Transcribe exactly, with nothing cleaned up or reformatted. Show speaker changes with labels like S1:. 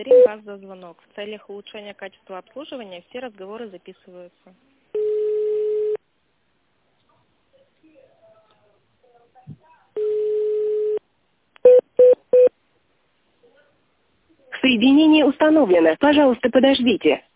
S1: Благодарим вас за звонок. В целях улучшения качества обслуживания все разговоры записываются.
S2: Соединение установлено. Пожалуйста, подождите.